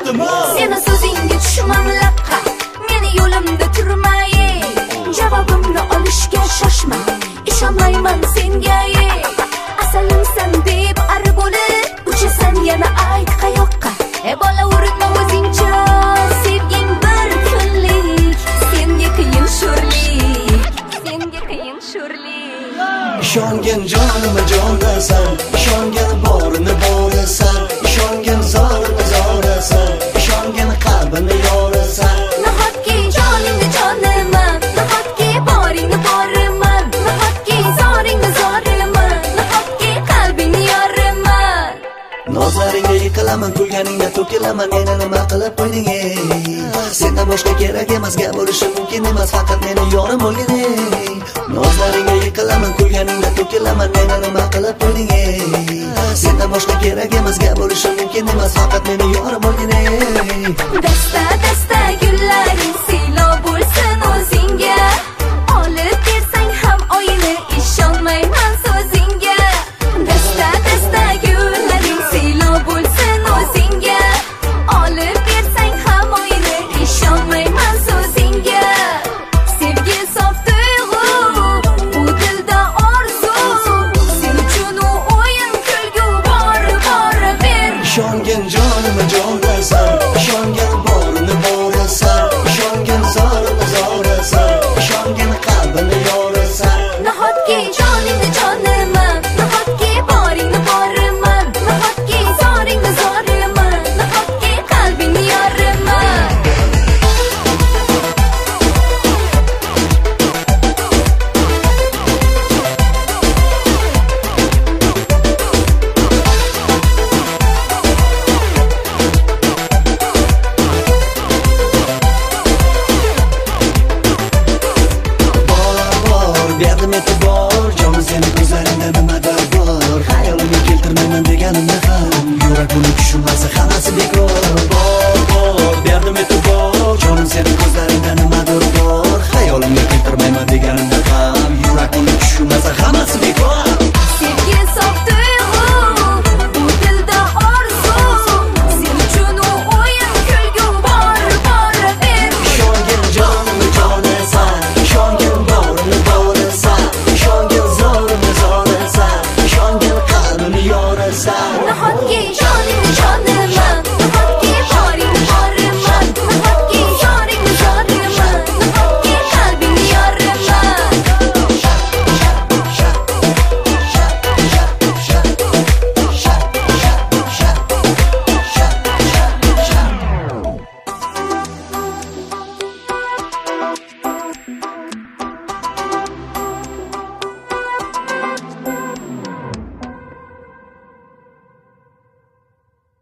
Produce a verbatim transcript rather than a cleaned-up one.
iltimos. Seni so'zingga tushmam laqqa, meni yo'limda turmay. Javobimni olishga shoshma, ishonmayman senga. Asalimsan deb ar bo'lib, uchasan yana ayt qayoqqa. E bola urinma o'zingcha, sevging bir kunlik, senga qiyin sho'rlik, senga qiyin sho'rlik. Ishongan jonimga jonasan, ishongan borini borasan, ishongan zorimga zorasan, ishongan qalbini yorasan. Nahotki joningni jonaman, nahotki boringni boriman, nahotki zoringni zoriman, nahotki qalbingni yoraman. Nozlaringga yiqilaman, kulganingda to'kilaman, yana nima qilib qo'yding ey? Sendan boshqa kerak emas, gap bo'lishi mumkin emas, faqat meni yorim bo'lgin ey. Nozlaringga yiqilaman, kulganingda to'kilaman, yana nima qilib qo'yding ey? Sendan boshqa kerak emas, gap bo'lishi mumkin emas, faqat meni yorim bo'lgin ey. Dasta dasta gullaring siylov bo'lsin o'zingga, olib bersang ham oyini, ishonmayman so'zingga. Dasta dasta gullaring siylov bo'lsin o'zingga, olib bersang ham oyini, ishonmayman so'zingga. Sevgi sof tuyg'u, bu dilda orzu, sen uchun u o'yin kulgu bor bor ber. Ishongan jonimga jonasan, ishongan borini borasan, ishongan zorimga zorasan, ishongan qalbini yorasan. Nahotki joningni jonaman, nahotki boringni boriman, nahotki zoringni zoriman, nahotki qalbingni yoraman. Berdim e'tibor, jonim seni ko'zlaringda nimadir bor. Xayolimga keltirmayman deganimni ham, yurak buni tushunmasa hammasi bekor. Bor, bor, berdim e'tibor, jonim seni ko'zlaringda